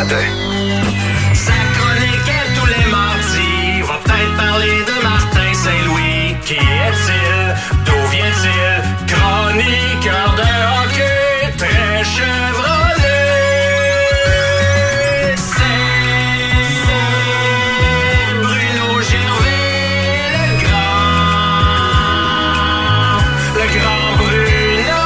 Martin. Sa chronique est tous les mardis. Va peut-être parler de Martin Saint-Louis. Qui est-il? D'où vient-il? Chroniqueur de hockey, très chevronné. C'est Bruno Gervais, le grand Bruno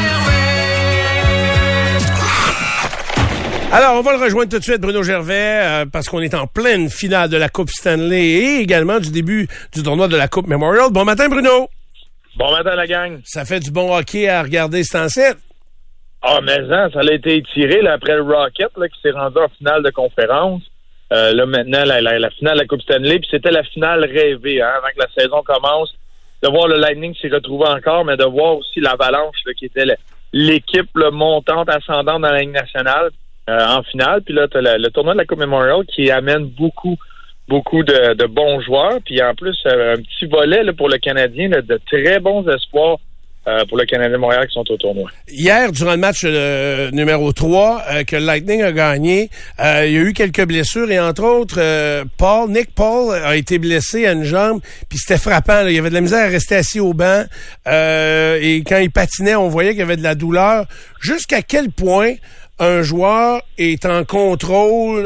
Gervais. Alors, on va le rejoindre tout de suite, Bruno Gervais, parce qu'on est en pleine finale de la Coupe Stanley et également du début du tournoi de la Coupe Memorial. Bon matin, Bruno! Bon matin, la gang. Ça fait du bon hockey à regarder ce temps-ci. Ah, mais ça a été étiré là, après le Rocket là, qui s'est rendu en finale de conférence. Là, maintenant, la finale de la Coupe Stanley, puis c'était la finale rêvée, hein, avant que la saison commence. De voir le Lightning s'y retrouver encore, mais de voir aussi l'Avalanche, là, qui était l'équipe là, montante, ascendante dans la Ligue nationale en finale. Puis là, t'as le tournoi de la Coupe Memorial qui amène beaucoup de bons joueurs. Puis en plus, un petit volet là, pour le Canadien, là, de très bons espoirs pour le Canadien de Montréal qui sont au tournoi. Hier, durant le match numéro 3 que le Lightning a gagné, il y a eu quelques blessures et entre autres, Nick Paul a été blessé à une jambe, puis c'était frappant. Là. Il y avait de la misère à rester assis au banc et quand il patinait, on voyait qu'il y avait de la douleur. Jusqu'à quel point un joueur est en contrôle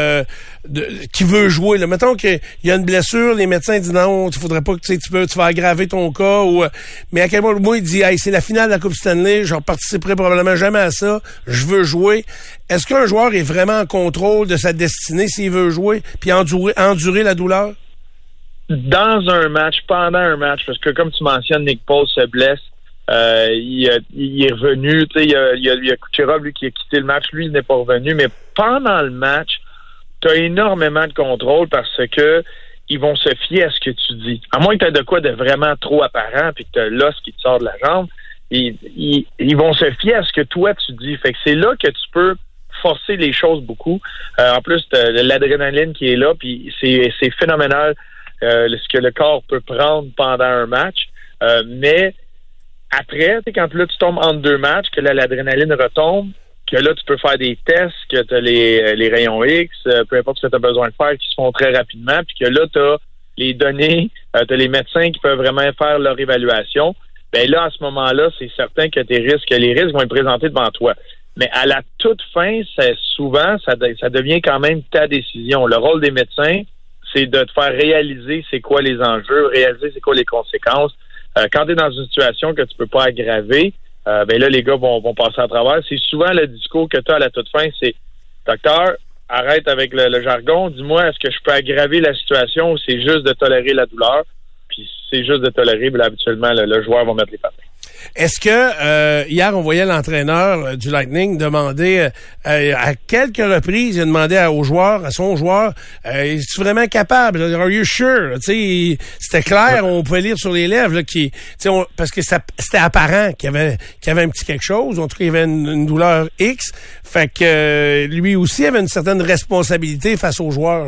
qui veut jouer. Là. Mettons qu'il y a une blessure, les médecins disent non, il faudrait pas que tu vas aggraver ton cas. Mais à quel moment, moi, il dit hey, c'est la finale de la Coupe Stanley, je ne participerai probablement jamais à ça, je veux jouer. Est-ce qu'un joueur est vraiment en contrôle de sa destinée s'il veut jouer puis endurer la douleur? Dans un match, pendant un match, parce que comme tu mentionnes, Nick Paul se blesse. Il est revenu, tu sais, il y a Kucherov, lui, qui a quitté le match, lui, il n'est pas revenu, mais pendant le match, tu as énormément de contrôle parce que ils vont se fier à ce que tu dis. À moins que tu aies de quoi de vraiment trop apparent puis que tu as l'os qui te sort de la jambe, ils vont se fier à ce que toi tu dis. Fait que c'est là que tu peux forcer les choses beaucoup. En plus, t'as l'adrénaline qui est là, puis c'est phénoménal ce que le corps peut prendre pendant un match. Mais après, quand là, tu tombes entre deux matchs, que là, l'adrénaline retombe, que là, tu peux faire des tests, que tu as les rayons X, peu importe ce que tu as besoin de faire, qui se font très rapidement, puis que là, tu as les données, tu as les médecins qui peuvent vraiment faire leur évaluation. Ben là, à ce moment-là, c'est certain que les risques vont être présentés devant toi. Mais à la toute fin, souvent, ça devient quand même ta décision. Le rôle des médecins, c'est de te faire réaliser c'est quoi les enjeux, réaliser c'est quoi les conséquences. Quand tu es dans une situation que tu peux pas aggraver, ben là, les gars vont passer à travers. C'est souvent le discours que tu as à la toute fin, c'est « Docteur, arrête avec le jargon, dis-moi, est-ce que je peux aggraver la situation ou c'est juste de tolérer la douleur? » Puis c'est juste de tolérer, ben là, habituellement, le joueur va mettre les patins. Est-ce que hier, on voyait l'entraîneur du Lightning demander à quelques reprises, il a demandé à son joueur, es-tu vraiment capable? Are you sure? C'était clair, on pouvait lire sur les lèvres là, parce que c'était apparent qu'il y avait un petit quelque chose. En tout cas, il y avait une douleur X. Fait que lui aussi avait une certaine responsabilité face aux joueurs.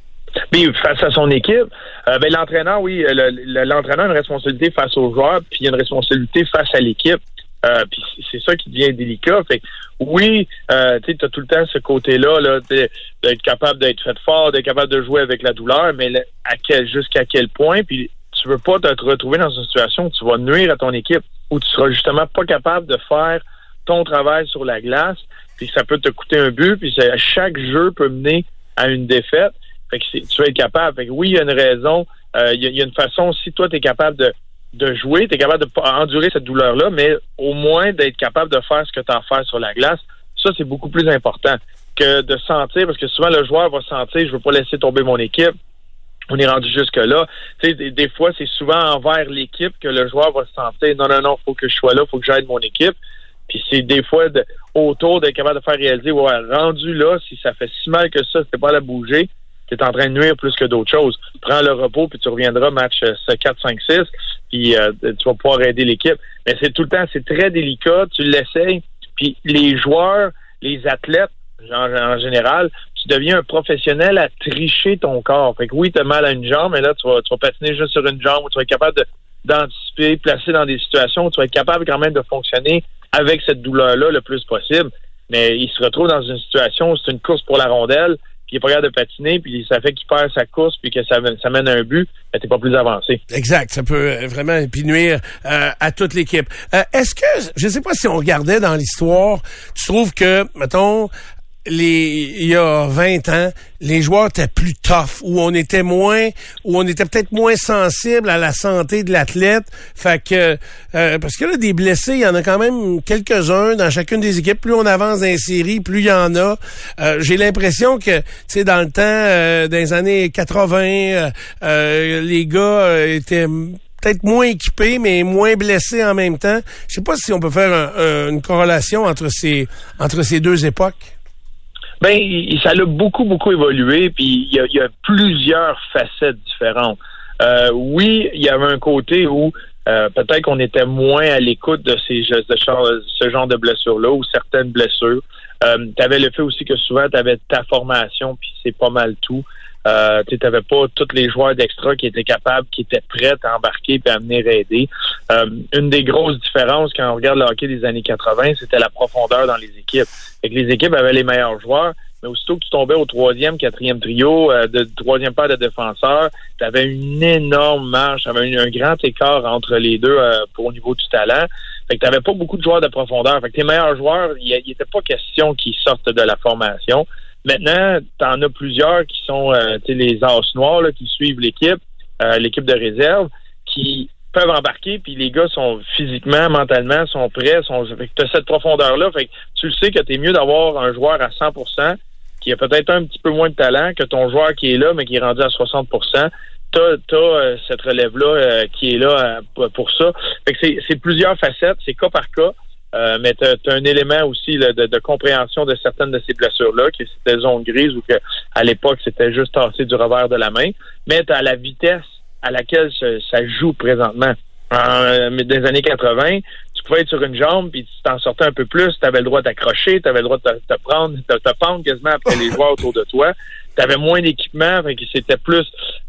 Puis face à son équipe, ben l'entraîneur, oui, l'entraîneur a une responsabilité face aux joueurs, puis il y a une responsabilité face à l'équipe. Puis c'est ça qui devient délicat. Fait que, oui, tu sais, t'as tout le temps ce côté-là, là, d'être capable d'être fait fort, d'être capable de jouer avec la douleur, mais jusqu'à quel point, puis tu veux pas te retrouver dans une situation où tu vas nuire à ton équipe, où tu seras justement pas capable de faire ton travail sur la glace, puis ça peut te coûter un but, puis chaque jeu peut mener à une défaite. Fait que tu vas être capable. Fait que oui, il y a une raison. Il y a une façon, si toi, tu es capable de jouer, tu es capable de endurer cette douleur-là, mais au moins d'être capable de faire ce que tu as à faire sur la glace, ça, c'est beaucoup plus important que de sentir, parce que souvent, le joueur va sentir, je veux pas laisser tomber mon équipe. On est rendu jusque-là. Tu sais, des fois, c'est souvent envers l'équipe que le joueur va se sentir, non, faut que je sois là, faut que j'aide mon équipe. Puis c'est des fois autour d'être capable de faire réaliser, ouais, rendu là, si ça fait si mal que ça, si t'es pas à la bouger, tu es en train de nuire plus que d'autres choses. Prends le repos, puis tu reviendras match 4, 5, 6, puis tu vas pouvoir aider l'équipe. Mais c'est tout le temps, c'est très délicat, tu l'essayes, puis les joueurs, les athlètes, en général, tu deviens un professionnel à tricher ton corps. Fait que oui, tu as mal à une jambe, mais là, tu vas patiner juste sur une jambe, où tu vas être capable d'anticiper, placer dans des situations où tu vas être capable quand même de fonctionner avec cette douleur-là le plus possible. mais il se retrouve dans une situation où c'est une course pour la rondelle, puis il est pas capable de patiner, puis ça fait qu'il perd sa course, puis que ça mène à un but, ben t'es pas plus avancé. Exact, ça peut vraiment puis nuire à toute l'équipe. Est-ce que, je sais pas si on regardait dans l'histoire, tu trouves que, mettons, il y a 20 ans, les joueurs étaient plus tough, où on était peut-être moins sensible à la santé de l'athlète. Fait que, parce que là, des blessés, il y en a quand même quelques-uns dans chacune des équipes. Plus on avance dans les séries, plus il y en a. J'ai l'impression que, tu sais, dans le temps, dans les années 80, les gars étaient peut-être moins équipés, mais moins blessés en même temps. Je sais pas si on peut faire une corrélation entre ces deux époques. Ben, ça a beaucoup évolué, puis il y a plusieurs facettes différentes. Oui, il y avait un côté où peut-être qu'on était moins à l'écoute de ce genre de blessures-là, ou certaines blessures. Tu avais le fait aussi que souvent, tu avais ta formation, puis c'est pas mal tout. Tu n'avais pas tous les joueurs d'extra qui étaient capables, qui étaient prêts à embarquer et à venir aider. Une des grosses différences quand on regarde le hockey des années 80, c'était la profondeur dans les équipes. Fait que les équipes avaient les meilleurs joueurs, mais aussitôt que tu tombais au 3e, 4e trio, de 3e paire de défenseurs, tu avais une énorme marge, tu avais un grand écart entre les deux au niveau du talent. Fait que tu n'avais pas beaucoup de joueurs de profondeur. Fait que tes meilleurs joueurs, il n'était pas question qu'ils sortent de la formation. Maintenant, tu en as plusieurs qui sont les as noirs là, qui suivent l'équipe de réserve, qui peuvent embarquer, puis les gars sont physiquement, mentalement, sont prêts, fait que tu as cette profondeur-là, fait que tu le sais que tu es mieux d'avoir un joueur à 100% qui a peut-être un petit peu moins de talent que ton joueur qui est là, mais qui est rendu à 60%. T'as cette relève-là qui est là pour ça. Fait que c'est plusieurs facettes, c'est cas par cas. Mais t'as un élément aussi là, de compréhension de certaines de ces blessures-là, que c'était zone grise ou que à l'époque c'était juste tassé du revers de la main. Mais t'as la vitesse à laquelle ça joue présentement. Dans les années 80, tu pouvais être sur une jambe puis tu t'en sortais un peu plus, tu avais le droit d'accrocher, tu avais le droit de te pendre quasiment après les joueurs autour de toi. Tu avais moins d'équipement, fait que c'était plus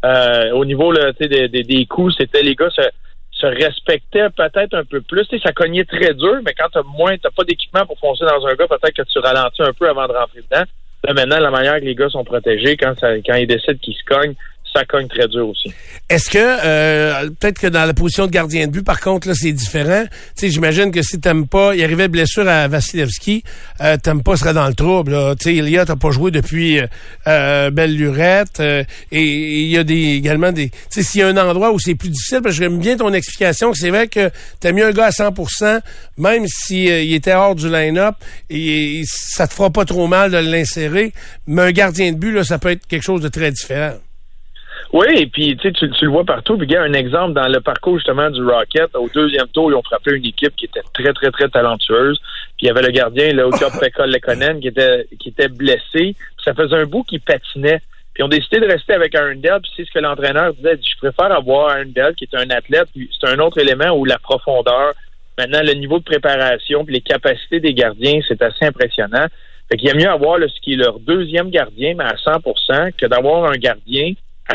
au niveau là, des coups, c'était les gars se respectaient peut-être un peu plus. Tu sais, ça cognait très dur, mais quand t'as pas d'équipement pour foncer dans un gars, peut-être que tu ralentis un peu avant de rentrer dedans. Là, maintenant, la manière que les gars sont protégés, quand ils décident qu'ils se cognent, ça cogne très dur aussi. Est-ce que, peut-être que dans la position de gardien de but, par contre, là, c'est différent. Tu sais, j'imagine que si t'aimes pas, il arrivait blessure à Vasilevski, t'aimes pas serait dans le trouble, là. Tu sais, Elia, t'as pas joué depuis, belle lurette, et il y a également des, tu sais, s'il y a un endroit où c'est plus difficile, parce que j'aime bien ton explication que c'est vrai que t'as mis un gars à 100%, même si il était hors du line-up, et ça te fera pas trop mal de l'insérer, mais un gardien de but, là, ça peut être quelque chose de très différent. Oui, et puis tu le vois partout. Puis il y a un exemple dans le parcours justement du Rocket. Au 2e tour, ils ont frappé une équipe qui était très, très, très talentueuse. Puis il y avait le gardien, le Pekka Lekkonen, qui était blessé. Puis ça faisait un bout qu'il patinait. Puis ils ont décidé de rester avec Arundel. Puis c'est ce que l'entraîneur disait. Je préfère avoir Arundel, qui est un athlète. Puis c'est un autre élément où la profondeur, maintenant le niveau de préparation, puis les capacités des gardiens, c'est assez impressionnant. Fait qu'il y a mieux avoir ce qui est leur 2e gardien, mais à 100%, que d'avoir un gardien à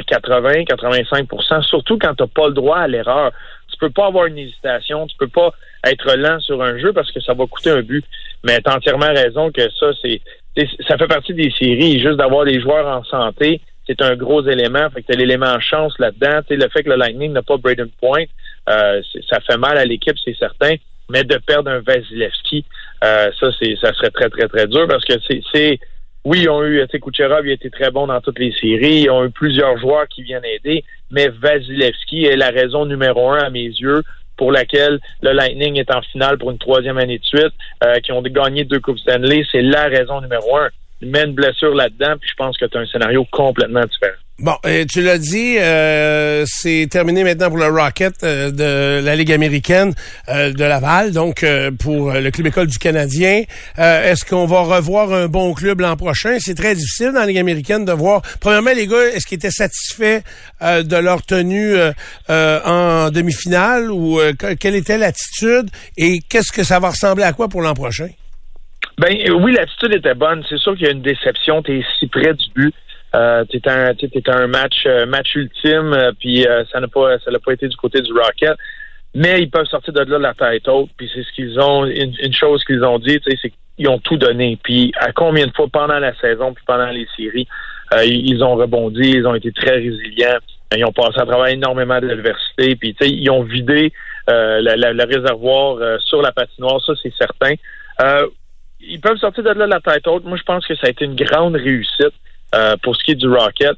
80-85%, surtout quand tu n'as pas le droit à l'erreur. Tu peux pas avoir une hésitation, tu peux pas être lent sur un jeu parce que ça va coûter un but. Mais tu as entièrement raison que ça fait partie des séries. Juste d'avoir des joueurs en santé, c'est un gros élément. Fait que tu as l'élément chance là-dedans. T'sais, le fait que le Lightning n'a pas Braden Point, ça fait mal à l'équipe, c'est certain. Mais de perdre un Vasilevski, ça serait très, très, très dur parce que c'est oui, ils ont eu, Kucherov, il a été très bon dans toutes les séries. Ils ont eu plusieurs joueurs qui viennent aider. Mais Vasilevski est la raison numéro 1 à mes yeux pour laquelle le Lightning est en finale pour une 3e année de suite, qui ont gagné 2 Coupes Stanley. C'est la raison numéro 1. Il met une blessure là-dedans, puis je pense que tu as un scénario complètement différent. Bon, tu l'as dit, c'est terminé maintenant pour le Rocket de la Ligue américaine de Laval, donc pour le Club École du Canadien. Est-ce qu'on va revoir un bon club l'an prochain? C'est très difficile dans la Ligue américaine de voir. Premièrement, les gars, est-ce qu'ils étaient satisfaits de leur tenue en demi-finale ou quelle était l'attitude et qu'est-ce que ça va ressembler à quoi pour l'an prochain? Ben oui, l'attitude était bonne. C'est sûr qu'il y a une déception. T'es si près du but. T'es un match ultime, puis ça n'a pas été du côté du Rocket. mais ils peuvent sortir de là la tête haute, puis c'est ce qu'ils ont, une chose qu'ils ont dit, tu sais, c'est qu'ils ont tout donné. Puis à combien de fois pendant la saison, puis pendant les séries, ils ont rebondi, ils ont été très résilients, ils ont passé à travers énormément d'adversité, puis tu sais, ils ont vidé le réservoir sur la patinoire, ça c'est certain. Ils peuvent sortir de là la tête haute. Moi, je pense que ça a été une grande réussite pour ce qui est du Rocket.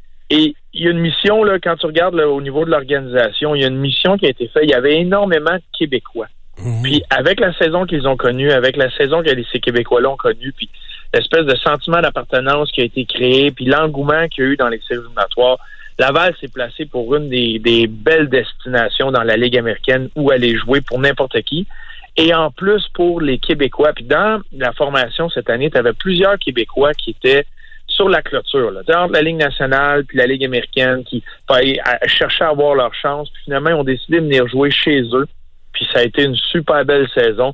Et il y a une mission, là, quand tu regardes là, au niveau de l'organisation, il y a une mission qui a été faite. Il y avait énormément de Québécois. Puis avec la saison qu'ils ont connue, avec la saison que ces Québécois-là ont connue, puis l'espèce de sentiment d'appartenance qui a été créé, puis l'engouement qu'il y a eu dans les séries éliminatoires, Laval s'est placé pour une des belles destinations dans la Ligue américaine où aller jouer pour n'importe qui. Et en plus, pour les Québécois, puis dans la formation cette année, tu avais plusieurs Québécois qui étaient sur la clôture, là, entre la Ligue nationale puis la Ligue américaine, qui cherchaient à avoir leur chance, puis finalement, ils ont décidé de venir jouer chez eux. Puis ça a été une super belle saison,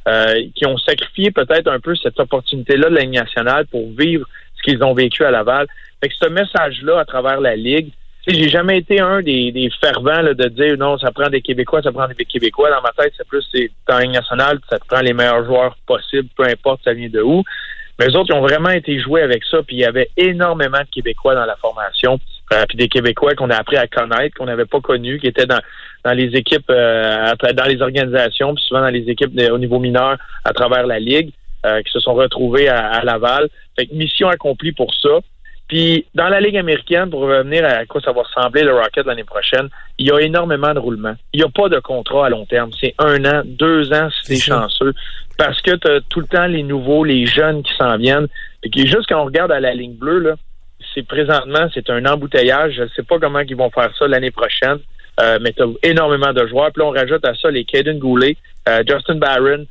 qui ont sacrifié peut-être un peu cette opportunité-là de la Ligue nationale pour vivre ce qu'ils ont vécu à Laval. Fait que ce message-là à travers la Ligue, tu sais, j'ai jamais été un des fervents là, de dire non, ça prend des Québécois, ça prend des Québécois. Dans ma tête, c'est plus dans la Ligue nationale, ça te prend les meilleurs joueurs possibles, peu importe ça vient de où. Mais eux autres, ils ont vraiment été joués avec ça, puis il y avait énormément de Québécois dans la formation, puis des Québécois qu'on a appris à connaître, qu'on n'avait pas connus, qui étaient dans les équipes, dans les organisations, puis souvent dans les équipes au niveau mineur à travers la Ligue, qui se sont retrouvés à Laval. Fait que mission accomplie pour ça. Puis, dans la Ligue américaine, pour revenir à quoi ça va ressembler le Rocket l'année prochaine, il y a énormément de roulements. Il n'y a pas de contrat à long terme. C'est 1 an, 2 ans si t'es chanceux. Parce que tu as tout le temps les nouveaux, les jeunes qui s'en viennent. Et juste quand on regarde à la ligne bleue, là, présentement, c'est un embouteillage. Je ne sais pas comment ils vont faire ça l'année prochaine. Mais tu as énormément de joueurs. Puis là, on rajoute à ça les Caden Goulet, Justin Barron,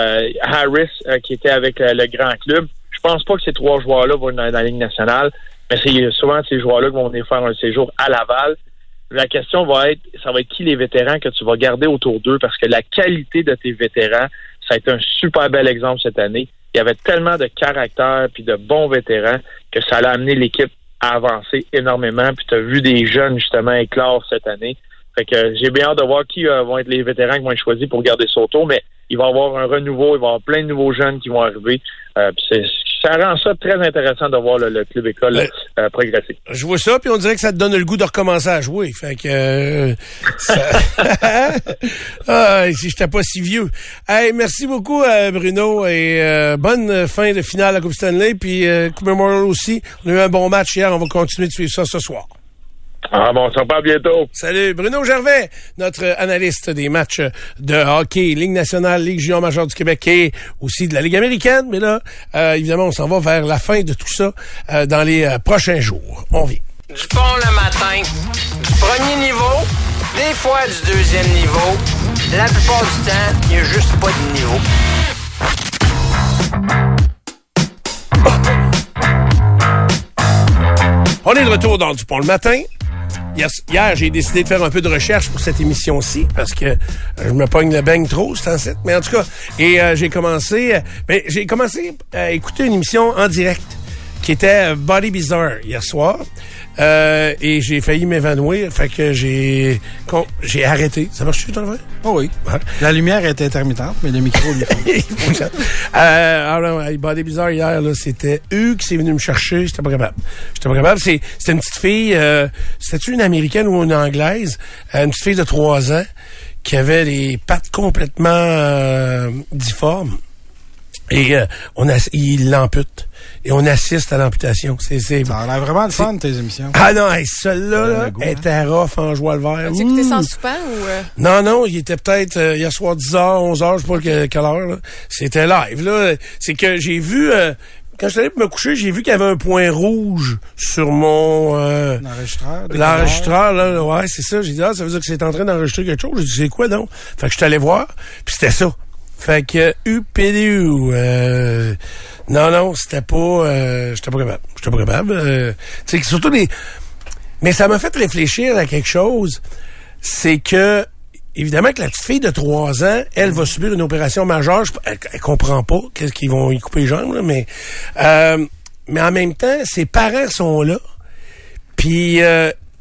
Harris, qui était avec le grand club. Je pense pas que ces 3 joueurs-là vont dans la Ligue nationale, mais c'est souvent ces joueurs-là qui vont venir faire un séjour à Laval. La question va être qui les vétérans que tu vas garder autour d'eux, parce que la qualité de tes vétérans, ça a été un super bel exemple cette année. Il y avait tellement de caractère puis de bons vétérans que ça a amené l'équipe à avancer énormément. Puis tu as vu des jeunes justement éclore cette année. Fait que j'ai bien hâte de voir qui vont être les vétérans qui vont être choisis pour garder ça autour, mais il va y avoir un renouveau, il va y avoir plein de nouveaux jeunes qui vont arriver. Ça rend ça très intéressant de voir le club école progresser. Je vois ça, puis on dirait que ça te donne le goût de recommencer à jouer. Fait que si j'étais pas si vieux. Hey, merci beaucoup Bruno, et bonne fin de finale à la Coupe Stanley, puis Coupe Memorial aussi. On a eu un bon match hier, on va continuer de suivre ça ce soir. Ah bon, on se reparle bientôt. Salut, Bruno Gervais, notre analyste des matchs de hockey, Ligue nationale, Ligue junior majeure du Québec et aussi de la Ligue américaine. Mais là, évidemment, on s'en va vers la fin de tout ça dans les prochains jours. On vient. Du pont le matin, du premier niveau, des fois du deuxième niveau. La plupart du temps, il n'y a juste pas de niveau. On est de retour dans Du pont le matin. Hier, j'ai décidé de faire un peu de recherche pour cette émission-ci, parce que je me pogne le beigne trop, c'est en 7. Mais en tout cas, et j'ai commencé à écouter une émission en direct qui était Body Bizarre hier soir. Et j'ai failli m'évanouir, fait que j'ai arrêté. Ça marche-tu, ton vrai? Oh oui. Ouais. La lumière était intermittente, mais le micro, il fonctionne. Alors, Body Bizarre hier, là, c'était eux qui s'est venu me chercher. J'étais pas capable. C'était une petite fille, c'était-tu une Américaine ou une Anglaise? Une petite fille de 3 ans qui avait les pattes complètement difformes. Et il l'ampute. Et on assiste à l'amputation. Ça a l'air vraiment le fun, tes émissions. Ah non, celle-là, était rough en joie le vert. As-tu écouté sans soupant ou... Non, il était peut-être hier soir 10h, 11h, je sais pas quelle heure. Là. C'était live. Là. C'est que j'ai vu... quand je suis allé pour me coucher, j'ai vu qu'il y avait un point rouge sur mon... L'enregistreur, là. Ouais, c'est ça. J'ai dit, ça veut dire que c'est en train d'enregistrer quelque chose. J'ai dit, c'est quoi donc? Fait que je suis allé voir, puis c'était ça. Fait que UPDU, non, j'étais pas capable. Tu sais, surtout mais ça m'a fait réfléchir à quelque chose. C'est que, évidemment que la petite fille de 3 ans, elle va subir une opération majeure. Elle comprend pas qu'est-ce qu'ils vont y couper les jambes, là, mais en même temps, ses parents sont là. Puis,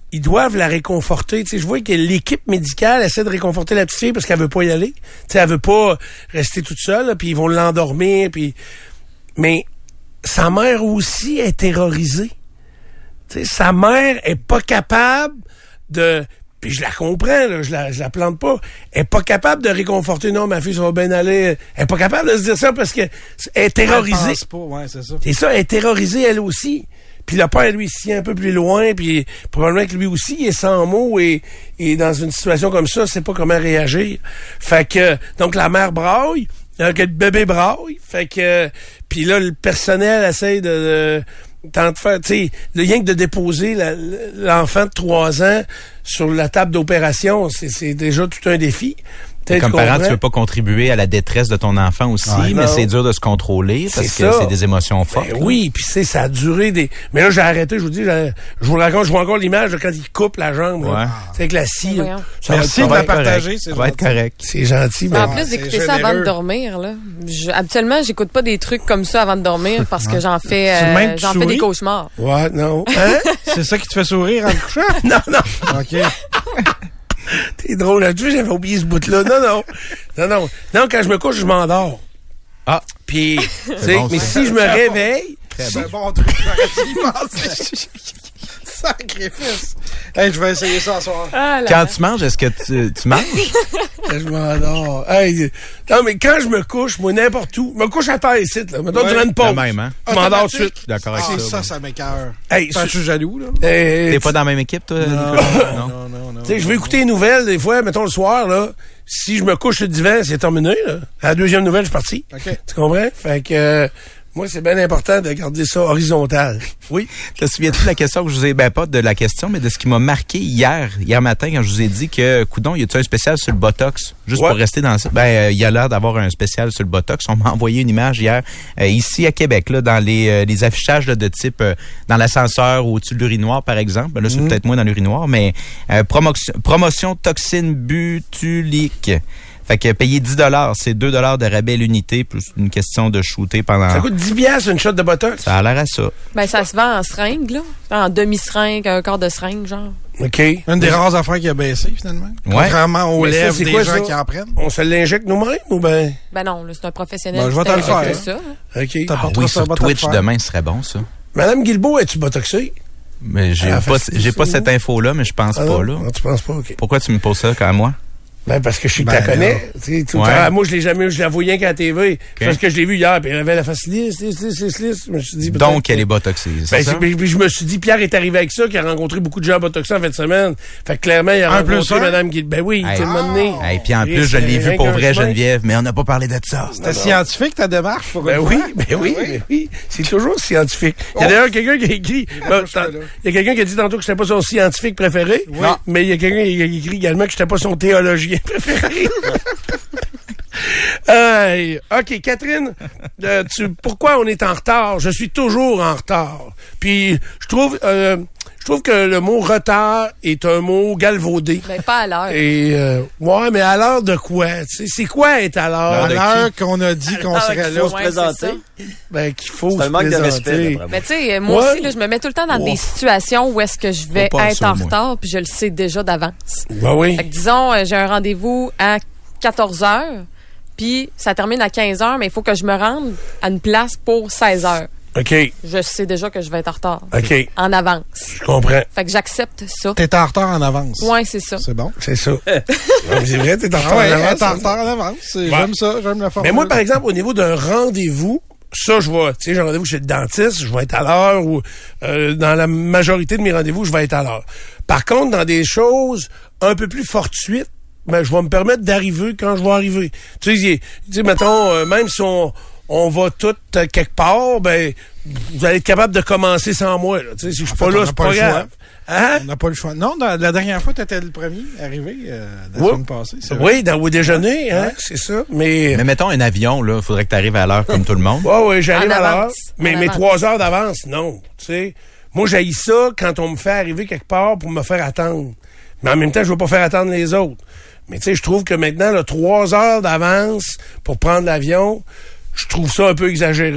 ils doivent la réconforter. Tu sais, je vois que l'équipe médicale essaie de réconforter la petite fille parce qu'elle veut pas y aller. Tu sais, elle veut pas rester toute seule, puis ils vont l'endormir, puis... Mais sa mère aussi est terrorisée. Tu sais, sa mère est pas capable de... Puis je la comprends, là, je la plante pas. Elle est pas capable de réconforter. Non, ma fille, ça va bien aller. Elle est pas capable de se dire ça parce que elle est terrorisée. Elle pense pas, ouais, c'est ça. C'est ça, elle est terrorisée, elle aussi. Puis le père, lui, ici, un peu plus loin, puis probablement que lui aussi, il est sans mots et dans une situation comme ça, sait pas comment réagir. Fait que, donc la mère braille, que le bébé braille. Fait que, puis là, le personnel essaye de tant de faire, tu sais, rien que de déposer l'enfant de 3 ans sur la table d'opération, c'est déjà tout un défi. Comme parent, tu veux pas contribuer à la détresse de ton enfant aussi, mais c'est dur de se contrôler parce que c'est des émotions fortes. Ben oui, puis ça a duré des... Mais là, j'ai arrêté, je vous dis, je vous raconte, je vois encore l'image de quand il coupe la jambe. Ouais. C'est avec la scie. Là. Merci de la partager, ça va être correct. C'est gentil. En plus d'écouter ça avant de dormir, là. Habituellement, j'écoute pas des trucs comme ça avant de dormir parce que j'en fais des cauchemars. Ouais, non. Hein? C'est ça qui te fait sourire en te couchant? Non. OK. T'es drôle là-dessus, j'avais oublié ce bout-là. Non, quand je me couche, je m'endors. Ah. Puis, bon, mais si je me réveille... C'est un bon truc, j'aurais dû y penser. Sacrifice. Hey, je vais essayer ça ce soir. Quand tu manges, est-ce que tu manges? Je m'endors. Hey, non, mais quand je me couche, moi, n'importe où, je me couche à terre ici, là. Mettons, durant une pause. Même, hein? Je m'endors tout de suite. Je suis d'accord avec ça. Ça m'écoeure. Hey, je suis jaloux, là. T'es pas dans la même équipe, toi, Nicolas? Non. Tu sais, je vais écouter les nouvelles, des fois, mettons, le soir, là. Si je me couche sur le divan, c'est terminé, là. À la deuxième nouvelle, je suis parti. OK. Tu comprends? Fait que... moi, c'est bien important de garder ça horizontal. Oui. Te souviens-tu de la question que je vous ai... Ben, pas de la question, mais de ce qui m'a marqué hier matin, quand je vous ai dit que, coudon, y a-tu un spécial sur le Botox? Juste pour rester dans ça. Ben, il y a l'air d'avoir un spécial sur le Botox. On m'a envoyé une image hier, ici à Québec, là, dans les affichages là, de type, dans l'ascenseur ou au-dessus de l'urinoir, par exemple. Ben, là, c'est peut-être moins dans l'urinoir, mais promotion toxine butylique. Fait que payer 10 $, c'est 2 $ de rabais l'unité, plus une question de shooter pendant... Ça coûte 10 $ une shot de Botox? Ça a l'air à ça. Ben, ça se vend en seringue, là. En demi-seringue, un quart de seringue, genre. OK. Une des rares affaires qui a baissé, finalement. Ouais. Contrairement aux lèvres des gens ça? qui en prennent. On se l'injecte nous-mêmes ou ben? Ben non, là, c'est un professionnel. Ben, je vais te le faire. Ça. OK. Ah oui, sur Twitch demain, ce serait bon, ça. Madame Guilbeault, es-tu botoxée? Mais j'ai pas cette info-là, mais je pense pas, là. Non, tu penses pas, OK. Pourquoi tu me poses ça quand moi? Ben, parce que je sais que tu la connais. Moi, je l'ai jamais, je la voyais rien qu'à la TV. Okay. Parce que je l'ai vu hier, puis elle avait la face lisse. Je me suis dit, donc, elle est botoxée, c'est ça? Puis je me suis dit, Pierre est arrivé avec ça, qui a rencontré beaucoup de gens botoxés en fin de semaine. Fait que clairement, il a rencontré Madame Guilbeault. Ben oui, tout le monde né. Et puis en plus, je l'ai vu pour vrai, Geneviève, mais on n'a pas parlé de ça. C'était scientifique, ta démarche, pour Ben oui. C'est toujours scientifique. Il y a d'ailleurs quelqu'un qui a écrit, il y a quelqu'un qui a dit tantôt que j'étais pas son scientifique préféré. Oui. Mais il y a quelqu'un qui a écrit également que j'étais pas son théologien préféré. OK, Catherine, pourquoi on est en retard? Je suis toujours en retard. Puis, je trouve que le mot retard est un mot galvaudé. Mais pas à l'heure. Et, ouais, mais à l'heure de quoi? C'est quoi être à l'heure? À l'heure qu'on a dit qu'on serait là. Faut se présenter. Ben, qu'il faut se présenter. C'est un manque de respect. Mais tu sais, moi aussi, là, je me mets tout le temps dans des situations où est-ce que je vais être en retard, puis je le sais déjà d'avance. Ben oui. Fait que, disons, j'ai un rendez-vous à 14h, puis ça termine à 15h, mais il faut que je me rende à une place pour 16h. OK. Je sais déjà que je vais être en retard. OK. En avance. Je comprends. Fait que j'accepte ça. T'es en retard en avance. Ouais, c'est ça. C'est bon. C'est ça. C'est vrai, t'es en retard en avance. T'es en retard en avance. J'aime ça, j'aime la formule. Mais moi, par exemple, au niveau d'un rendez-vous, ça, je vais, tu sais, j'ai un rendez-vous chez le dentiste, je vais être à l'heure ou dans la majorité de mes rendez-vous, je vais être à l'heure. Par contre, dans des choses un peu plus fortuites, ben, je vais me permettre d'arriver quand je vais arriver. Tu sais, mettons, même si on va tout quelque part, ben, vous allez être capable de commencer sans moi, là. Tu sais, si je suis pas là, c'est pas grave. Hein? On n'a pas le choix. Non, la dernière fois, tu étais le premier arrivé la semaine passée. Oui, dans au déjeuner, hein, c'est ça. Mais mettons un avion, là, faudrait que tu arrives à l'heure comme tout le monde. Oui, j'arrive à l'heure. Mais 3 heures d'avance, non. Tu sais, moi, j'haïs ça quand on me fait arriver quelque part pour me faire attendre. Mais en même temps, je veux pas faire attendre les autres. Mais tu sais, je trouve que maintenant, là, 3 heures d'avance pour prendre l'avion, je trouve ça un peu exagéré.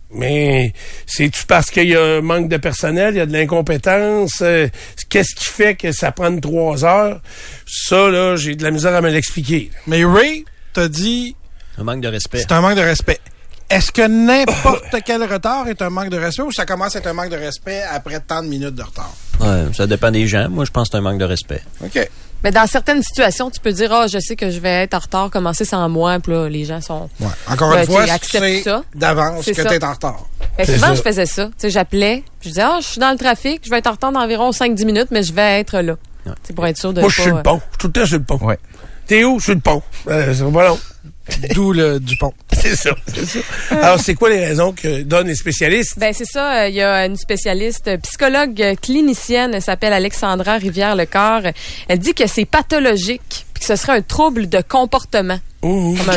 Mais c'est-tu parce qu'il y a un manque de personnel, il y a de l'incompétence? Qu'est-ce qui fait que ça prenne 3 heures? Ça, là, j'ai de la misère à me l'expliquer. Mais Ray t'a dit... Un manque de respect. C'est un manque de respect. Est-ce que n'importe quel retard est un manque de respect ou ça commence à être un manque de respect après tant de minutes de retard? Ouais, ça dépend des gens. Moi, je pense que c'est un manque de respect. OK. Mais dans certaines situations, tu peux dire, je sais que je vais être en retard, commencer sans moi, puis là, les gens sont... Ouais. Encore une fois, tu sais ça. d'avance C'est que ça. t'es en retard. Ben, souvent, je faisais ça. Tu sais, j'appelais, je disais, je suis dans le trafic, je vais être en retard d'environ 5-10 minutes, mais je vais être là. C'est pour être sûr de Moi, je suis pas... sur le pont. Je suis tout le temps sur le pont. Ouais. T'es où? Sur le pont. C'est pas long. D'où le Dupont. C'est ça. Alors, c'est quoi les raisons que donnent les spécialistes? Ben c'est ça, il y a une spécialiste psychologue clinicienne, elle s'appelle Alexandra Rivière-Lecor. Elle dit que c'est pathologique, puis que ce serait un trouble de comportement. Comme un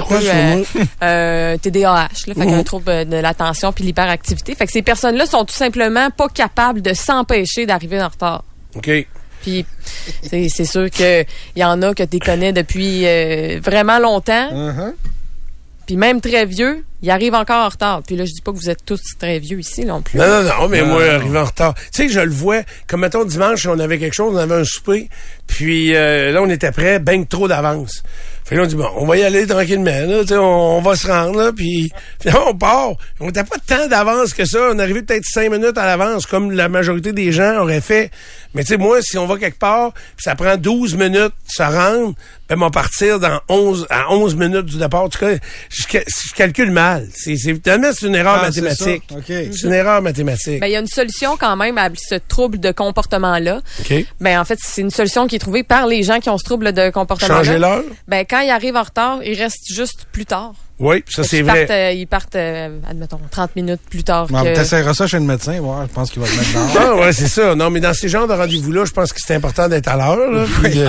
peu TDAH, là, fait qu'un trouble de l'attention puis l'hyperactivité. Fait que ces personnes-là sont tout simplement pas capables de s'empêcher d'arriver en retard. OK. Puis c'est sûr que il y en a que tu connais depuis vraiment longtemps. Puis même très vieux, ils arrivent encore en retard. Puis là, je dis pas que vous êtes tous très vieux ici non plus. Non, mais moi, arrivé en retard. Tu sais, je le vois, comme mettons dimanche, on avait quelque chose, on avait un souper, puis là, on était prêt, ben trop d'avance. Fait que là, on dit, bon, on va y aller tranquillement, là, tu sais, on va se rendre, là, puis là, on part. On n'était pas tant d'avance que ça. On arrivait peut-être 5 minutes à l'avance, comme la majorité des gens auraient fait. Mais tu sais, moi, si on va quelque part, puis ça prend 12 minutes de se rendre, ben, on va partir à 11 minutes du départ. En tout cas, je calcule mal. C'est une erreur mathématique. C'est okay. C'est une erreur mathématique. Ben, il y a une solution quand même à ce trouble de comportement-là. OK. Ben, en fait, c'est une solution qui est trouvée par les gens qui ont ce trouble de comportement-là. Changer l'heure? Ben, quand ils arrivent en retard, ils restent juste plus tard. Oui, ça c'est vrai. Ils partent, admettons, 30 minutes plus tard. Bon, t'essaieras ça chez le médecin, je pense qu'il va te mettre dehors. Ah ouais, c'est ça. Non, mais dans ces genres de rendez-vous-là, je pense que c'est important d'être à l'heure, là, puis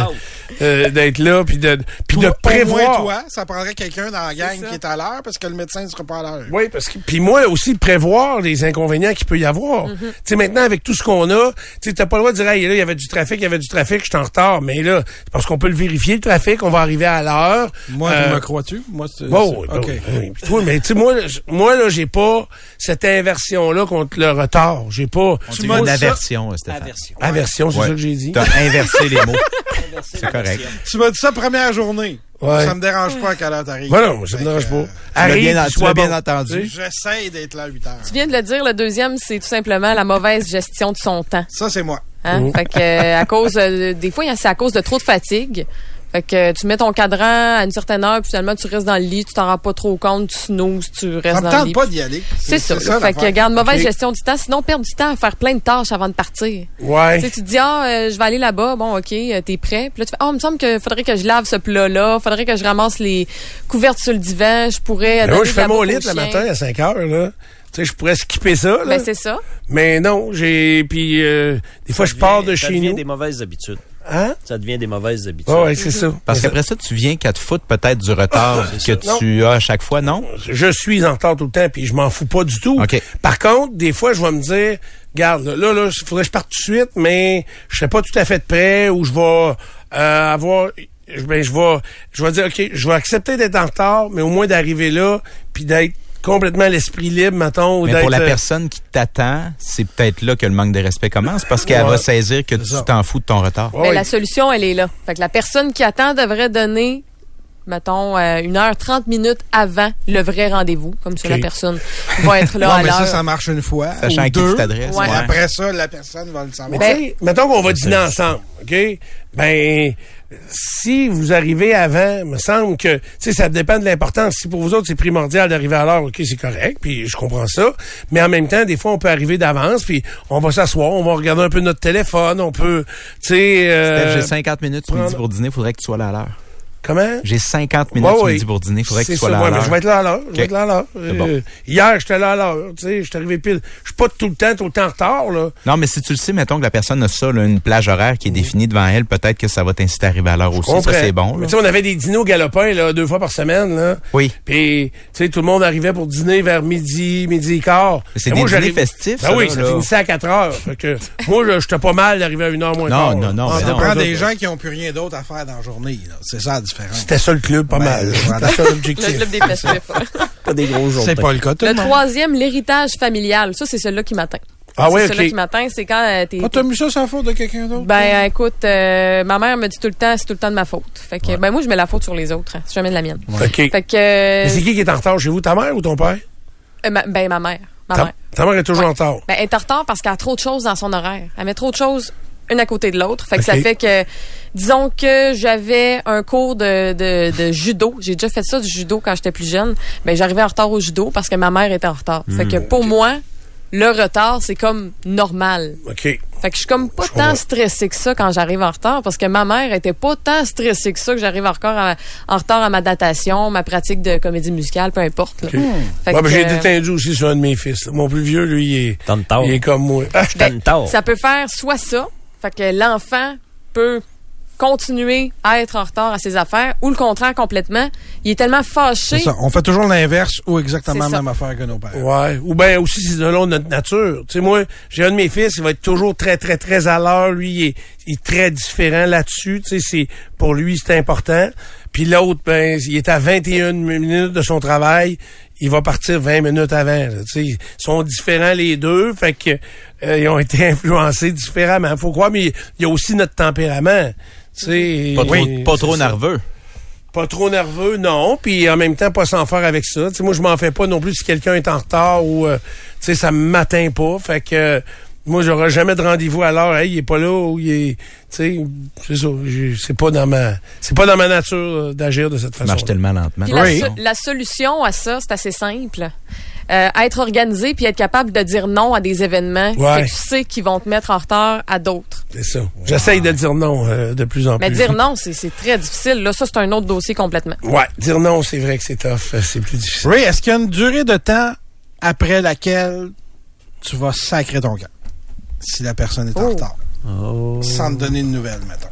d'être là, puis de prévoir. Au moins, toi, ça prendrait quelqu'un dans la gang qui est à l'heure parce que le médecin ne sera pas à l'heure. Oui, parce que puis moi aussi prévoir les inconvénients qu'il peut y avoir. Tu sais, maintenant avec tout ce qu'on a, tu sais, t'as pas le droit de dire hey, là, il y avait du trafic, je suis en retard, mais là, c'est parce qu'on peut le vérifier le trafic, on va arriver à l'heure. Moi, me crois-tu? Moi, c'est OK. Toi, mais tu sais, moi là, j'ai pas cette inversion-là contre le retard. J'ai pas. Tu m'as une aversion, Stéphane. Aversion, c'est ça que j'ai dit. T'as inversé les mots. C'est correct. Tu m'as dit ça première journée. Ouais. Ça me dérange pas à quelle heure t'arrives. Non, ça me dérange pas. Tu l'as bien entendu. J'essaie d'être là à 8 heures. Tu viens de le dire, le deuxième, c'est tout simplement la mauvaise gestion de son temps. Ça, c'est moi. Hein? Fait que, à cause, des fois, c'est à cause de trop de fatigue. Fait que tu mets ton cadran à une certaine heure, puis finalement, tu restes dans le lit, tu t'en rends pas trop compte, tu snoozes, tu restes dans le lit. Ça me tente pas d'y aller. C'est ça. Fait que, garde mauvaise gestion du temps, sinon perdre du temps à faire plein de tâches avant de partir. Ouais. Tu sais, tu te dis, je vais aller là-bas, bon, OK, t'es prêt. Puis là, tu fais, il me semble qu'il faudrait que je lave ce plat-là, faudrait que je ramasse les couvertes sur le divan, je pourrais... Moi, je fais mon lit le matin à 5 heures, là. Tu sais, je pourrais skipper ça, là. Ben, c'est ça. Mais non, puis des fois, je pars de chez nous. Ça devient des mauvaises habitudes. Hein? Ça devient des mauvaises habitudes. Oui, c'est ça. Parce qu'après ça, tu viens qu'à te foutre peut-être du retard que tu as à chaque fois, non? Je suis en retard tout le temps, puis je m'en fous pas du tout. Okay. Par contre, des fois, je vais me dire, regarde, là, il faudrait que je parte tout de suite, mais je serai pas tout à fait prêt, ou je vais avoir... je vais dire, OK, je vais accepter d'être en retard, mais au moins d'arriver là, puis d'être complètement l'esprit libre, mettons. Mais pour la personne qui t'attend, c'est peut-être là que le manque de respect commence parce qu'elle va saisir que tu t'en fous de ton retard. Mais la solution, elle est là. Fait que la personne qui attend devrait donner, mettons, 1h30 minutes avant le vrai rendez-vous. Comme ça, la personne va être là à l'heure. Mais ça marche une fois. Sachant ou deux. qui t'adresse. Ouais. Après ça, la personne va le savoir. Mais mettons qu'on va dîner ensemble, OK? Ben, si vous arrivez avant, me semble que, tu sais, ça dépend de l'importance. Si pour vous autres, c'est primordial d'arriver à l'heure, OK, c'est correct, puis je comprends ça. Mais en même temps, des fois, on peut arriver d'avance, puis on va s'asseoir, on va regarder un peu notre téléphone, on peut, tu sais... J'ai 50 minutes ce midi pour dîner, faudrait que tu sois là à l'heure. Comment? J'ai 50 minutes ce midi pour dîner, faudrait que tu sois là à l'heure. Je vais être là à l'heure. Bon. Hier, j'étais là à l'heure, tu sais, je suis arrivé pile. Je suis pas tout le temps en retard, là. Non, mais si tu le sais, mettons que la personne a ça, là, une plage horaire qui est définie devant elle, peut-être que ça va t'inciter à arriver à l'heure aussi. Ça, c'est bon. Mais tu sais, on avait des dîners au Galopin, là, 2 fois par semaine, là. Oui. Puis, tu sais, tout le monde arrivait pour dîner vers midi et quart. C'est des dîners festifs, ça. Ben oui, ça finissait à 4 heures. Fait que, moi, j'étais pas mal d'arriver à 1h moins quart. Non. Ça prend des gens qui n'ont plus rien d'autre à faire dans la journée, là. C'est ça la différence. différent. C'était ça le club, pas mal. Voilà. C'était ça l'objectif. Le club des festifs. Pas des gros jours. C'est pas le cas, tout le Le monde. troisième, l'héritage familial. Ça, c'est celui-là qui m'atteint. Ah oui, C'est celui-là OK. qui m'atteint, c'est quand t'es... Ah, t'as mis ça sans faute de quelqu'un d'autre? Ben, écoute, ma mère me dit tout le temps, c'est tout le temps de ma faute. Fait que, ben, moi, je mets la faute sur les autres. Hein. C'est jamais de la mienne. OK. Fait que... Mais c'est qui est en retard chez vous, ta mère ou ton père? ma mère. Ma mère. Ta mère est toujours en retard. Ben, elle est en retard parce qu'elle a trop de choses dans son horaire. Elle met trop de choses une à côté de l'autre. Fait que OK. ça fait que, disons que j'avais un cours de judo. J'ai déjà fait ça, du judo, quand j'étais plus jeune. Ben, j'arrivais en retard au judo parce que ma mère était en retard. Fait que pour moi, le retard, c'est comme normal. OK. Fait que je suis comme pas Je comprends. tant stressée que ça quand j'arrive en retard parce que ma mère était pas tant stressée que ça que j'arrive en retard à ma datation, ma pratique de comédie musicale, peu importe. Là. OK. Fait Ouais, ben, que, j'ai été tendu aussi sur un de mes fils. là. Mon plus vieux, lui, il est comme moi. Ah, ben, tard. ça peut faire soit ça, fait que l'enfant peut continuer à être en retard à ses affaires, ou le contraire complètement. Il est tellement fâché. C'est ça. On fait toujours l'inverse ou exactement C'est la ça. même affaire que nos pères. Ouais. Ou bien aussi, c'est selon notre nature. Tu sais, moi, j'ai un de mes fils, il va être toujours très, très, très à l'heure. Lui, il est très différent là-dessus. Tu sais, pour lui, c'est important. Puis l'autre, ben, il est à 21 minutes de son travail. Il va partir 20 minutes avant. Là, tu sais, ils sont différents les deux. Fait que ils ont été influencés différemment. Faut croire, mais il y a aussi notre tempérament. Tu sais, Pas trop c'est ça. nerveux. Pas trop nerveux, non. Puis en même temps, pas s'en faire avec ça. Tu sais, moi, je m'en fais pas non plus si quelqu'un est en retard ou tu sais, ça m'atteint pas. Fait que moi, j'aurai jamais de rendez-vous à l'heure. Hey, il est pas là ou il est. Tu sais, c'est ça. C'est pas dans ma nature d'agir de cette Ça façon. marche tellement lentement. Puis Oui. la solution à ça, c'est assez simple. Être organisé puis être capable de dire non à des événements Ouais. que tu sais qui vont te mettre en retard à d'autres. C'est ça. J'essaye de dire non de plus en Mais plus. dire non, c'est très difficile. Là, ça, c'est un autre dossier complètement. Ouais, dire non, c'est vrai que c'est tough. C'est plus difficile. Ray, est-ce qu'il y a une durée de temps après laquelle tu vas sacrer ton camp? Si la personne est en retard. Sans te donner de nouvelles, mettons.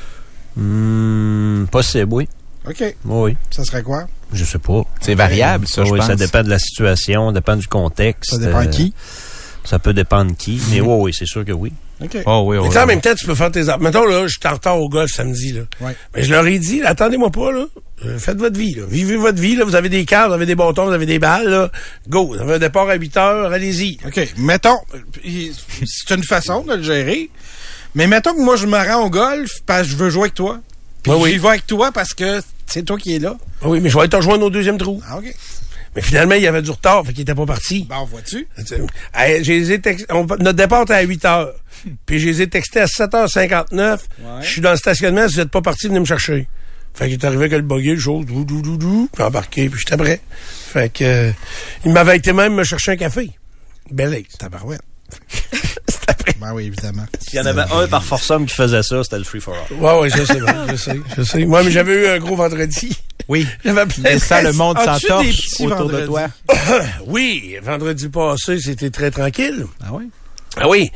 Possible, oui. OK. Oui. Ça serait quoi? Je sais pas. C'est variable, ça, je Oui, pense. ça dépend de la situation, dépend du contexte. Ça dépend de qui? Ça peut dépendre de qui. Mais oui, c'est sûr que oui. OK. Oh, oui, Mais oui. tu sais, en même temps, tu peux faire tes affaires. Mettons, là, je suis en retard au golf samedi, là. Ouais. Mais je leur ai dit, là, attendez-moi pas, là. Faites votre vie, là. Vivez votre vie, là. Vous avez des cartes, vous avez des bâtons, vous avez des balles, là. Go. Vous avez un départ à 8 heures, allez-y. OK. Mettons, c'est une façon de le gérer, mais mettons que moi, je me rends au golf parce que je veux jouer avec toi. Puis Oui, oui. j'y vais avec toi parce que c'est toi qui es là. Ah oui, mais je vais aller te rejoindre au deuxième trou. Ah, OK. Mais finalement, il y avait du retard, fait qu'il était pas parti. Ben, vois-tu? Hey, notre départ était à 8 heures. Puis je les ai textés à 7h59. Je suis dans le stationnement, si vous n'êtes pas parti, venez me chercher. Fait qu'il est arrivé avec le buggy, le chose, puis embarqué, puis j'étais prêt. Fait que il m'avait été même me chercher un café. Belle Tabarouette. C'était prêt. Ben oui, évidemment. Il y en avait un par force homme qui faisait ça, c'était le free for all. Ouais, je sais, je sais. Moi, mais j'avais eu un gros vendredi. Oui. J'avais plein Et ça, le monde As-tu des s'entorche petits autour de vendredis? toi. Oui, vendredi passé, c'était très tranquille. Ah oui? Ah oui,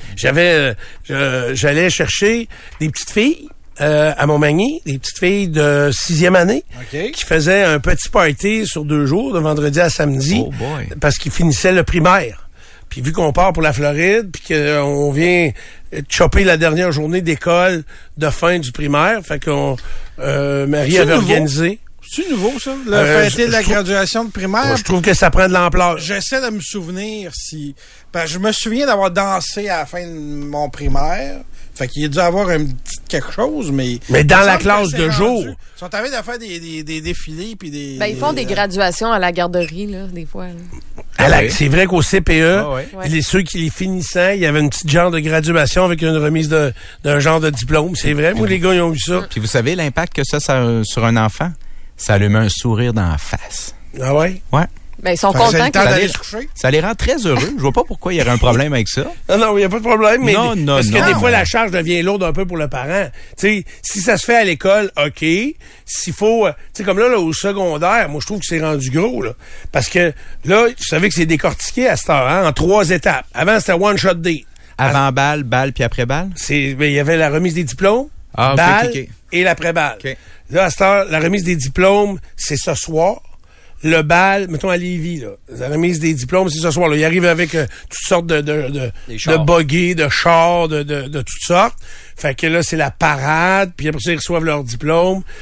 j'allais chercher des petites filles à Montmagny, des petites filles de 6e année OK. qui faisaient un petit party sur 2 jours, de vendredi à samedi, Oh boy. parce qu'ils finissaient le primaire. Puis vu qu'on part pour la Floride, puis qu'on vient chopper la dernière journée d'école de fin du primaire, fait qu'on Marie C'est avait nouveau? organisé. C'est nouveau, ça? Le je fêter de la trouve- graduation de primaire? Je trouve que ça prend de l'ampleur. J'essaie de me souvenir si... Ben, je me souviens d'avoir dansé à la fin de mon primaire. Fait qu'il a dû avoir un petit quelque chose, mais... Mais dans il me la semble classe que de c'est jour. rendu. Ils sont arrivés à faire des défilés puis des... Ben, ils font des graduations à la garderie, là, des fois. là. Oui. C'est vrai qu'au CPE, Ah ouais. Ouais. ceux qui les finissaient, il y avait une petite genre de graduation avec une remise d'un genre de diplôme. C'est vrai, moi, les gars, ils ont eu ça. Puis vous savez l'impact que ça sur un enfant? Ça lui met un sourire dans la face. Ah ouais? Ouais. Ben, ils sont Fait que j'ai contents le temps que... d'aller allait- se coucher. Ça les rend très heureux. Je vois pas pourquoi il y aurait un problème avec ça. Non, il n'y a pas de problème, mais Non, non, parce que non. des fois, la charge devient lourde un peu pour le parent. Tu sais, si ça se fait à l'école, OK. S'il faut, tu sais, comme là, au secondaire, moi, je trouve que c'est rendu gros, là. Parce que, là, vous savez que c'est décortiqué à cette heure, hein, en 3 étapes. Avant, c'était one shot day. Avant balle, puis après balle? Ben, il y avait la remise des diplômes, Ah, ok, balle ok, ok. et l'après-balle. Ok. Là, à cette heure, la remise des diplômes, c'est ce soir. Le bal, mettons à Lévis, là, la remise des diplômes, c'est ce soir. Là. Ils arrivent avec toutes sortes de chars. buggies, de chars, de toutes sortes. Fait que là, c'est la parade, puis après ça, ils reçoivent leur diplôme.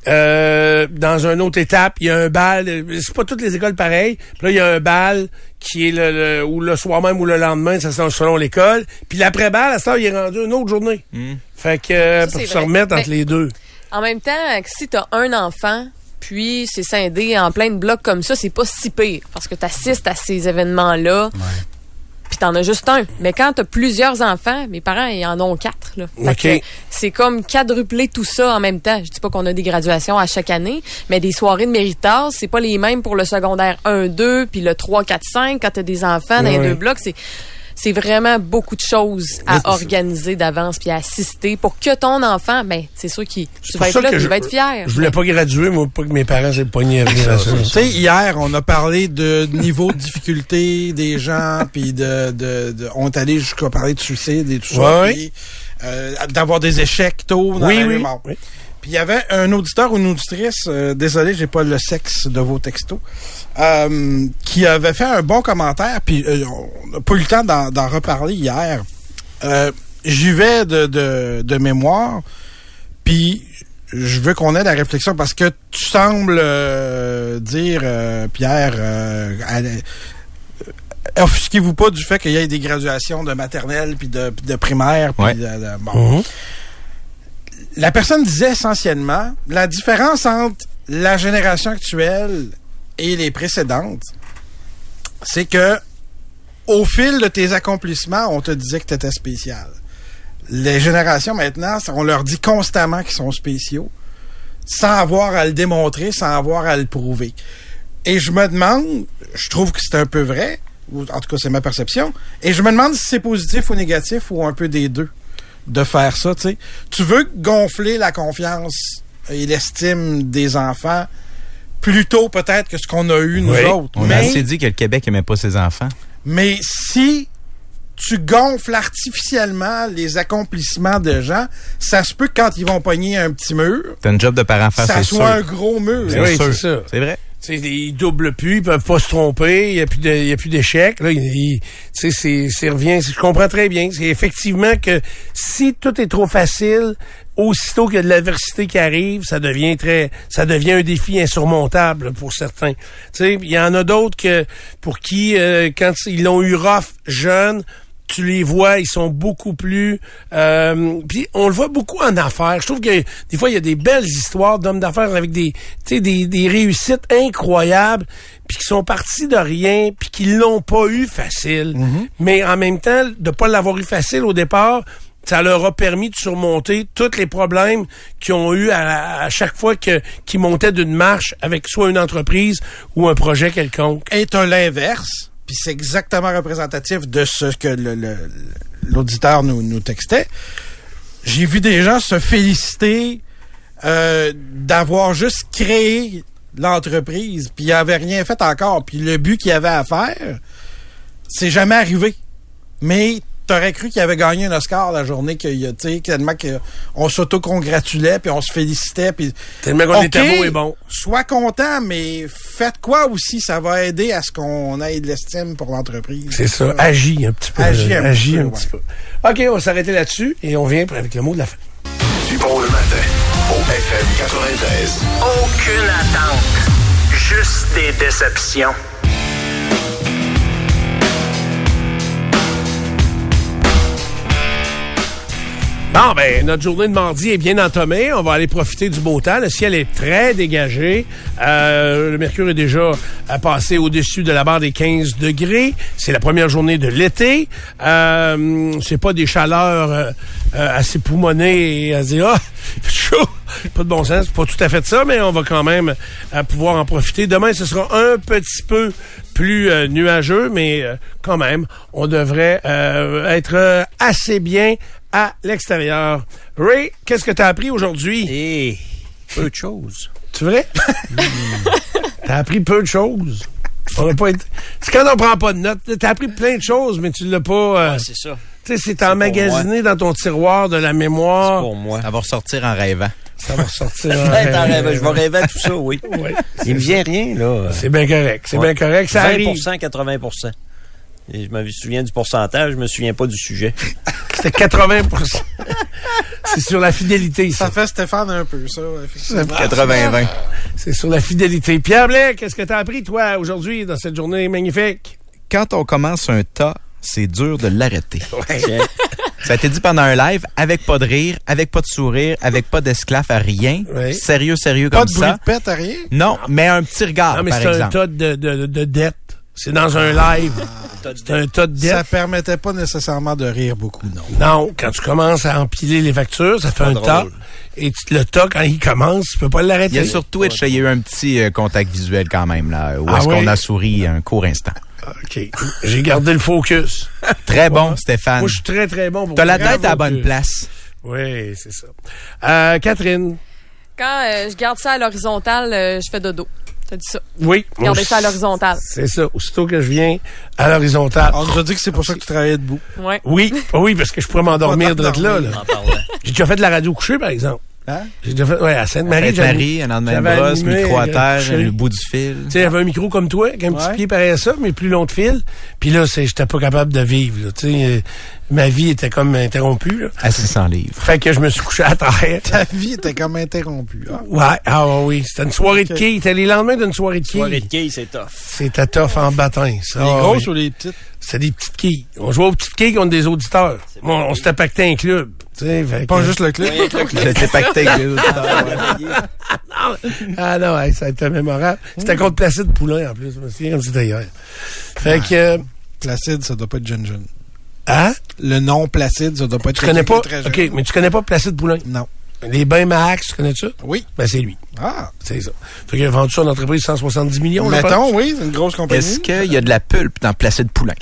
dans une autre étape, il y a un bal. C'est pas toutes les écoles pareilles. Puis là, il y a un bal qui est ou le soir même ou le lendemain, ça c'est selon l'école. Puis l'après-bal, à ça, il est rendu une autre journée. Fait que pour se remettre entre les deux. En même temps, si t'as un enfant, puis c'est scindé en plein de blocs comme ça, c'est pas si pire. Parce que t'assistes à ces événements-là. Puis t'en as juste un. Mais quand t'as plusieurs enfants, mes parents, ils en ont 4. Là. Fait que c'est comme quadrupler tout ça en même temps. Je dis pas qu'on a des graduations à chaque année, mais des soirées de méritage, c'est pas les mêmes pour le secondaire 1, 2, puis le 3, 4, 5. Quand t'as des enfants dans les deux blocs, c'est vraiment beaucoup de choses à organiser d'avance puis à assister pour que ton enfant, ben c'est sûr qu'il va être là, il va être fier. Je voulais pas graduer, moi, pas que mes parents aient pogné à venir à ça. Tu sais, hier, on a parlé de niveau de difficulté des gens, puis on est allé jusqu'à parler de suicide et tout ça, puis, d'avoir des échecs tôt dans la mémoire. Oui. Puis il y avait un auditeur ou une auditrice, désolé, j'ai pas le sexe de vos textos, qui avait fait un bon commentaire, puis on n'a pas eu le temps d'en reparler hier. J'y vais de mémoire, puis je veux qu'on ait la réflexion, parce que tu sembles dire, Pierre, offusquez-vous pas du fait qu'il y ait des graduations de maternelle puis de primaire. Puis bon. La personne disait essentiellement la différence entre la génération actuelle et les précédentes, c'est que au fil de tes accomplissements, on te disait que tu étais spécial. Les générations maintenant, on leur dit constamment qu'ils sont spéciaux, sans avoir à le démontrer, sans avoir à le prouver. Et je me demande, je trouve que c'est un peu vrai, ou en tout cas c'est ma perception, et je me demande si c'est positif ou négatif, ou un peu des deux, de faire ça, tu sais. Tu veux gonfler la confiance et l'estime des enfants plutôt peut-être que ce qu'on a eu nous autres. On a assez dit que le Québec n'aimait pas ses enfants. Mais si tu gonfles artificiellement les accomplissements de gens, ça se peut que quand ils vont pogner un petit mur, t'as une job de parent face, ça soit un gros mur. Oui, c'est ça. C'est vrai. T'sais, ils doublent plus, ils peuvent pas se tromper, il y a plus d'échecs. Là, c'est revient. Je comprends très bien. C'est effectivement que si tout est trop facile, aussitôt qu'il y a de l'adversité qui arrive, ça devient un défi insurmontable pour certains. Tu il y en a d'autres pour qui, quand ils l'ont eu rough jeune, tu les vois, ils sont beaucoup plus... puis on le voit beaucoup en affaires. Je trouve que des fois, il y a des belles histoires d'hommes d'affaires avec des réussites incroyables, puis qui sont partis de rien, puis qui l'ont pas eu facile. Mais en même temps, de pas l'avoir eu facile au départ, ça leur a permis de surmonter tous les problèmes qu'ils ont eu à chaque fois qu'ils montaient d'une marche avec soit une entreprise ou un projet quelconque. Et t'as l'inverse. Puis c'est exactement représentatif de ce que l'auditeur nous textait. J'ai vu des gens se féliciter d'avoir juste créé l'entreprise, puis ils n'avaient rien fait encore. Puis le but qu'il y avait à faire, c'est jamais arrivé. Mais t'aurais cru qu'il avait gagné un Oscar la journée tellement qu'on s'auto-congratulait, puis on se félicitait. Puis tellement qu'on était beau et bon. Sois content, mais faites quoi aussi? Ça va aider à ce qu'on ait de l'estime pour l'entreprise. C'est ça. Agis un petit peu. Agis un petit peu. OK, on va s'arrêter là-dessus et on vient avec le mot de la fin. Du bon le matin, au FM 93. Aucune attente. Juste des déceptions. Bon, ben, notre journée de mardi est bien entamée. On va aller profiter du beau temps. Le ciel est très dégagé. Le mercure est déjà passé au-dessus de la barre des 15 degrés. C'est la première journée de l'été. C'est pas des chaleurs assez poumonnées et à dire, chaud. Pas de bon sens. C'est pas tout à fait ça, mais on va quand même pouvoir en profiter. Demain, ce sera un petit peu plus nuageux, mais quand même, on devrait être assez bien à l'extérieur. Ray, qu'est-ce que tu as appris aujourd'hui? Peu de choses. C'est vrai? T'as appris peu de choses. On n'a pas été... C'est quand on prend pas de notes. T'as appris plein de choses, mais tu l'as pas... c'est ça. Tu sais, c'est emmagasiné dans ton tiroir de la mémoire. C'est pour moi. Ça va ressortir en rêvant. Ça va ressortir en rêvant. Je vais rêver à tout ça, oui. Ouais, il me vient rien, là. C'est bien correct. C'est bien correct. Ça 20%, arrive. 80%. Et je me souviens du pourcentage, je me souviens pas du sujet. C'était 80%. C'est sur la fidélité, ça. Ça fait Stéphane un peu, ça. effectivement. 80-20. C'est sur la fidélité. Pierre Blais, qu'est-ce que t'as appris, toi, aujourd'hui, dans cette journée magnifique? Quand on commence un tas, c'est dur de l'arrêter. Tiens. Ça a été dit pendant un live, avec pas de rire, avec pas de sourire, avec pas d'esclaf à rien. Oui. Sérieux Pas comme de bruit ça. de pète à rien? Non, mais un petit regard, Non, mais par c'est un exemple. tas de dettes. C'est dans un live. C'est un tas de Ça dettes. permettait pas nécessairement de rire beaucoup, non. Non, quand tu commences à empiler les factures, ça fait un drôle. tas. Et le tas, quand il commence, tu peux pas l'arrêter. Il y a sur Twitch, il y a eu un petit contact visuel quand même, là, où Ah est-ce oui? qu'on a souri un court instant. OK. J'ai gardé le focus. Très bon, Stéphane. Moi, je suis très, très bon pour T'as la garder tête à la le bonne focus. place. Oui, c'est ça. Catherine. Quand je garde ça à l'horizontale, je fais dodo. T'as dit ça. Oui. Gardez Moi, ça à l'horizontale. C'est ça. Aussitôt que je viens à l'horizontale. On nous a dit que c'est pour ça que tu travaillais debout. Ouais. Oui, parce que je pourrais m'endormir de là. En parlant. J'ai déjà fait de la radio couchée, par exemple. Hein? J'ai déjà fait, à Sainte-Marie. Sainte-Marie, un lendemain de j'avais brosse, animé, micro à terre, couché. le bout du fil. Tu sais, j'avais un micro comme toi, avec un petit Ouais. pied pareil à ça, mais plus long de fil. Puis là, j'étais pas capable de vivre. Là. Tu sais, ma vie était comme interrompue. Là. À 600 livres. Fait que je me suis couché à terre. Ta vie était comme interrompue. Hein? Ouais, oui. C'était une soirée de quilles. C'était les lendemains d'une soirée de Soirée de quilles. quilles, c'est tough. C'était tough en baptême. Ça, Les grosses oui. ou les petites? C'était des petites quilles. On jouait aux petites quilles contre des auditeurs. On s'était pacté un club. Tu sais, fait Pas que- juste le clip. J'étais pacté avec les autres. Ah non, hey, ça a été mémorable. C'était contre Placide Poulain, en plus. Je me souviens comme c'était hier. Fait que... Placide, ça doit pas être jeune. Hein? Le nom Placide, ça doit pas être Tu connais pas... très jeune. OK, mais tu connais pas Placide Poulain? Non. Les bains Max, tu connais ça? Oui. Ben, c'est lui. Ah. C'est ça. Fait qu'il a vendu ça à une entreprise de 170 millions. je pense. Mettons, oui, c'est une grosse compagnie. Est-ce qu'il y a de la pulpe dans Placide Poulain?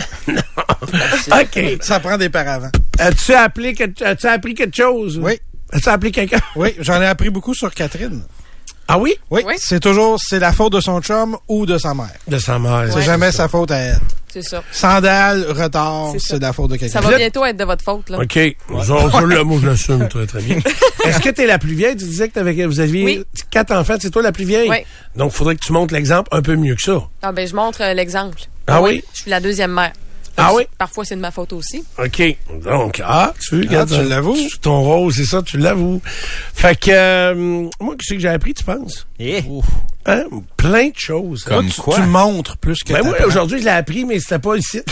OK. Ça prend des paravents. As-tu appris quelque chose? Oui. As-tu appelé quelqu'un? Oui, j'en ai appris beaucoup sur Catherine. Ah oui? Oui. Oui. C'est la faute de son chum ou de sa mère. De sa mère. C'est jamais sa faute à elle. C'est ça. Sandales, retard, C'est ça. c'est de la faute de quelqu'un. Ça va bientôt être de votre faute, là. OK. Moi, je l'assume très, très bien. Est-ce que tu es la plus vieille? Tu disais que vous aviez Oui. 4 enfants. C'est toi la plus vieille? Oui. Donc, il faudrait que tu montres l'exemple un peu mieux que ça. Ah, ben, je montre l'exemple. Ah oui? Je suis la deuxième mère. Ah oui? Parfois, c'est de ma faute aussi. OK. Donc, tu regardes, tu l'avoues? Ton rôle, c'est ça, tu l'avoues. Fait que, moi, qu'est-ce que j'ai appris, tu penses? Eh, Hein? Plein de choses. Comme tu, quoi? tu montres plus que Ben moi, t'apprends. aujourd'hui, je l'ai appris, mais c'était pas ici.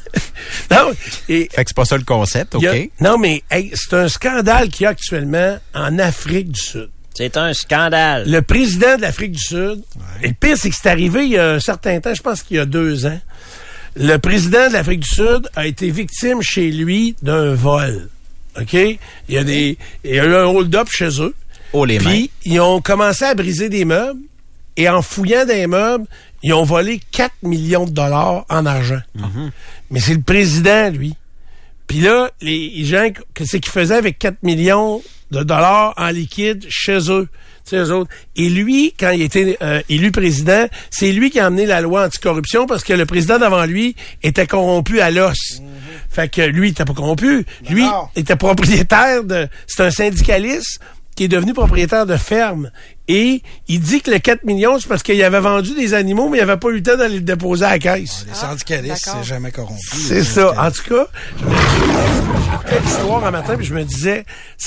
Non, et Fait que c'est pas ça le concept, il y OK? a- non, mais hey, c'est un scandale qu'il y a actuellement en Afrique du Sud. c'est un scandale. Le président de l'Afrique du Sud, et le pire, c'est que c'est arrivé il y a un certain temps, je pense qu'il y a 2 ans. Le président de l'Afrique du Sud a été victime chez lui d'un vol. OK? Il y a eu un hold-up chez eux. Oh, les mains. Puis, ils ont commencé à briser des meubles. Et en fouillant des meubles, ils ont volé 4 millions de dollars en argent. Mais c'est le président, lui. Puis là, les gens, qu'est-ce qu'ils faisaient avec 4 millions de dollars en liquide chez eux? Tu sais, eux autres. Et lui, quand il était élu président, c'est lui qui a amené la loi anticorruption parce que le président d'avant lui était corrompu à l'os. Fait que lui, il était pas corrompu. Lui, non. était propriétaire c'est un syndicaliste qui est devenu propriétaire de ferme. Et il dit que le 4 millions, c'est parce qu'il avait vendu des animaux, mais il n'avait pas eu le temps d'aller le déposer à la caisse. Les syndicalistes, d'accord. c'est jamais corrompu. C'est les ça. syndicalistes. En tout cas, j'écoutais l'histoire un matin, puis je me disais,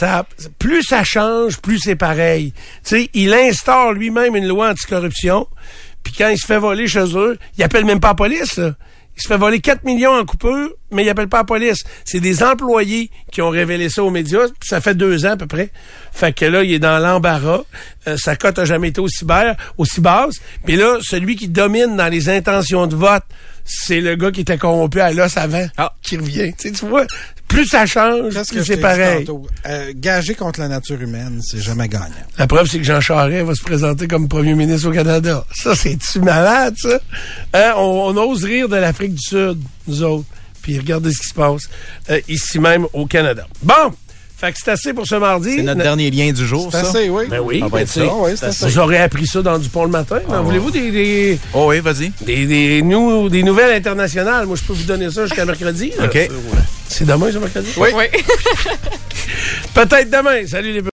plus ça change, plus c'est pareil. Tu sais, il instaure lui-même une loi anticorruption, puis quand il se fait voler chez eux, il appelle même pas la police, là. Il se fait voler 4 millions en coupure, mais il appelle pas la police. C'est des employés qui ont révélé ça aux médias, puis ça fait 2 ans à peu près. Fait que là, il est dans l'embarras. Sa cote a jamais été aussi basse. Puis là, celui qui domine dans les intentions de vote, c'est le gars qui était corrompu à l'os avant, qui revient. Tu sais, tu vois, plus ça change, Qu'est-ce que plus je t'ai c'est dit pareil. tantôt? Gager contre la nature humaine, c'est jamais gagnant. La preuve, c'est que Jean Charest va se présenter comme premier ministre au Canada. Ça, c'est-tu malade, ça? Hein? On ose rire de l'Afrique du Sud, nous autres. Puis regardez ce qui se passe ici même au Canada. Bon! Fait que c'est assez pour ce mardi. C'est notre dernier lien du jour, C'est ça? assez, oui. Ben oui, Ça va ben être tu sais, ça, oui, c'est assez. vous aurez appris ça dans Dupont le matin. Voulez-vous des Oh oui, vas-y. des nouvelles internationales? Moi, je peux vous donner ça jusqu'à mercredi. là. OK. C'est demain, ce mercredi? Oui. Oui. Peut-être demain. Salut les